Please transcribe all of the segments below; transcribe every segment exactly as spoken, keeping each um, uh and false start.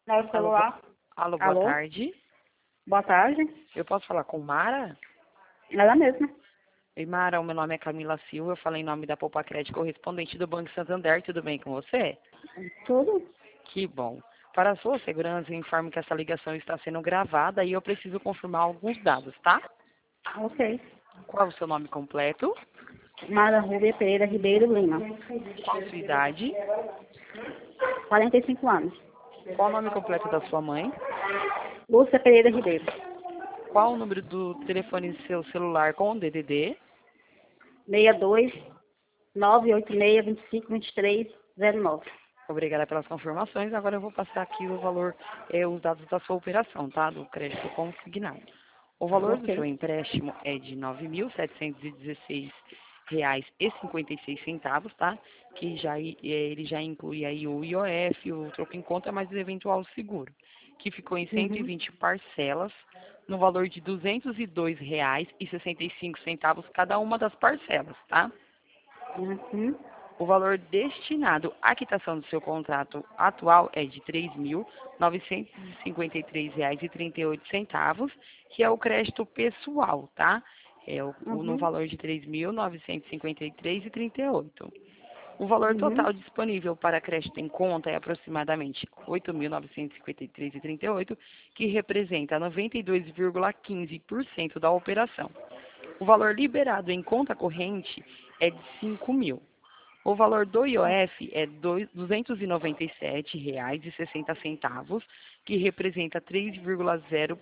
Meu Alô, bo... celular. Alô, boa Alô? tarde. Boa tarde. Eu posso falar com Mara? Ela mesma. Oi, Mara, o meu nome é Camila Silva, eu falei em nome da Poupa Crédito, correspondente do Banco Santander, tudo bem com você? Tudo? Que bom. Para a sua segurança, eu informo que essa ligação está sendo gravada e eu preciso confirmar alguns dados, tá? Ok. Qual é o seu nome completo? Mara Rubia Pereira Ribeiro Lima. Qual a sua idade? quarenta e cinco anos. Qual o nome completo da sua mãe? Lúcia Pereira Ribeiro. Qual o número do telefone do seu celular com o D D D? seis dois nove oito seis dois cinco dois três zero nove. Obrigada pelas confirmações. Agora eu vou passar aqui o valor, eh, os dados da sua operação, tá? Do crédito consignado. O valor do seu Ok. empréstimo é de nove mil setecentos e dezesseis reais e cinquenta e seis centavos, tá? Que já i- eh, ele já inclui aí o I O F, o troco em conta, mais o eventual seguro, que ficou em cento e Uhum. vinte parcelas, no valor de duzentos e dois reais e sessenta e cinco centavos cada uma das parcelas, tá? Uhum. O valor destinado à quitação do seu contrato atual é de três mil novecentos e cinquenta e três reais e trinta e oito centavos, que é o crédito pessoal, tá? É o, o- no Uhum. valor de três mil novecentos e cinquenta e três reais e trinta e oito. O valor Uhum. total disponível para crédito em conta é aproximadamente oito mil novecentos e cinquenta e três reais e trinta e oito, que representa noventa e dois vírgula quinze por cento da operação. O valor liberado em conta corrente é de cinco mil. O valor do I O F é duzentos e noventa e sete reais e sessenta centavos, que representa três vírgula zero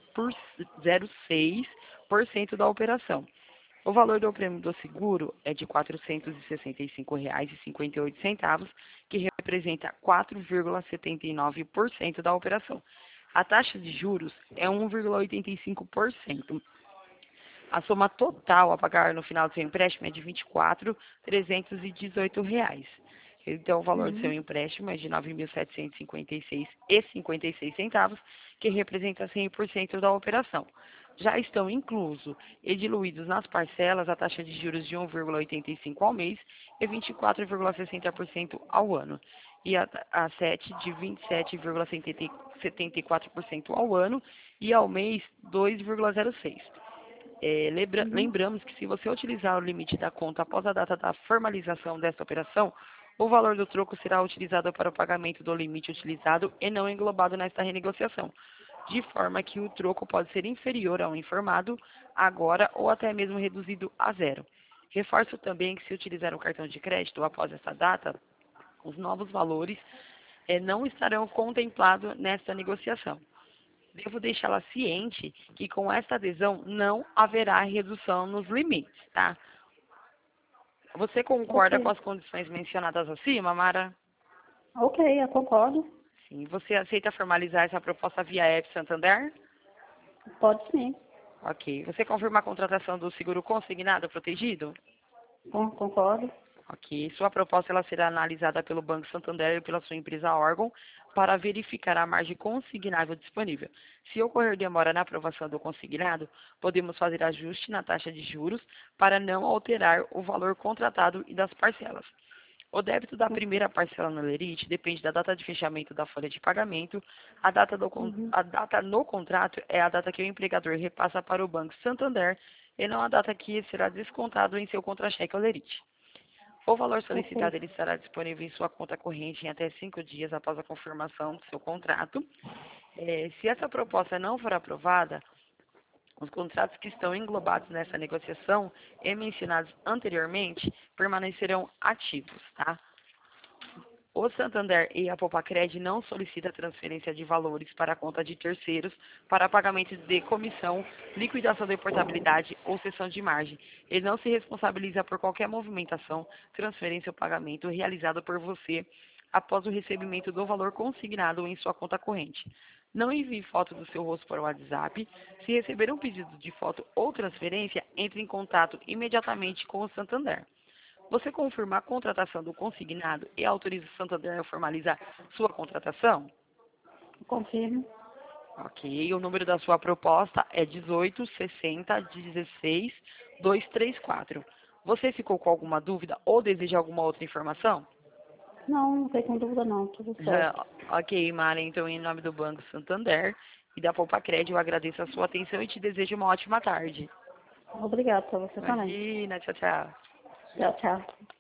seis por cento da operação. O valor do prêmio do seguro é de quatrocentos e sessenta e cinco reais e cinquenta e oito centavos, que representa quatro vírgula setenta e nove por cento da operação. A taxa de juros é um vírgula oitenta e cinco por cento. A soma total a pagar no final do seu empréstimo é de vinte e quatro mil trezentos e dezoito reais. Então, o valor do seu Uhum. empréstimo é de nove mil setecentos e cinquenta e seis reais e cinquenta e seis centavos, que representa cem por cento da operação. Já estão inclusos e diluídos nas parcelas a taxa de juros de um vírgula oitenta e cinco por cento ao mês e vinte e quatro vírgula sessenta por cento ao ano, e a, a sete de vinte e sete vírgula setenta e quatro por cento ao ano e ao mês dois vírgula zero seis por cento. É, lembra- Uhum. lembramos que se você utilizar o limite da conta após a data da formalização desta operação, o valor do troco será utilizado para o pagamento do limite utilizado e não englobado nesta renegociação, de forma que o troco pode ser inferior ao informado agora ou até mesmo reduzido a zero. Reforço também que se utilizar o cartão de crédito após essa data, os novos valores eh, não estarão contemplados nesta negociação. Devo deixá-la ciente que com esta adesão não haverá redução nos limites, tá? Você Ok. concorda com as condições mencionadas acima, Mara? Ok, eu concordo. Sim. Você aceita formalizar essa proposta via App Santander? Pode sim. Ok. Você confirma a contratação do seguro consignado protegido? Con- Concordo. Ok. Sua proposta ela será analisada pelo Banco Santander e pela sua empresa órgão para verificar a margem consignável disponível. Se ocorrer demora na aprovação do consignado, podemos fazer ajuste na taxa de juros para não alterar o valor contratado e das parcelas. O débito da primeira parcela no lerite depende da data de fechamento da folha de pagamento. A data, do con- Uhum. a data no contrato é a data que o empregador repassa para o Banco Santander e não a data que será descontado em seu contra-cheque ou lerite. O valor Ok. solicitado ele estará disponível em sua conta corrente em até cinco dias após a confirmação do seu contrato. Eh, se essa proposta não for aprovada, os contratos que estão englobados nessa negociação e mencionados anteriormente permanecerão ativos, tá? O Santander e a Popacred não solicitam transferência de valores para a conta de terceiros para pagamento de comissão, liquidação de portabilidade ou cessão de margem. Ele não se responsabiliza por qualquer movimentação, transferência ou pagamento realizado por você após o recebimento do valor consignado em sua conta corrente. Não envie foto do seu rosto para o WhatsApp. Se receber um pedido de foto ou transferência, entre em contato imediatamente com o Santander. Você confirma a contratação do consignado e autoriza o Santander a formalizar sua contratação? Confirmo. Ok. O número da sua proposta é dezoito, sessenta, dezesseis, duzentos e trinta e quatro. Você ficou com alguma dúvida ou deseja alguma outra informação? Não, não fiquei com dúvida não, tudo certo. Ok, Mara, então em nome do Banco Santander e da Poupa Crédito, eu agradeço a sua atenção e te desejo uma ótima tarde. Obrigada pra você também. Imagina, tchau, tchau. Tchau, tchau.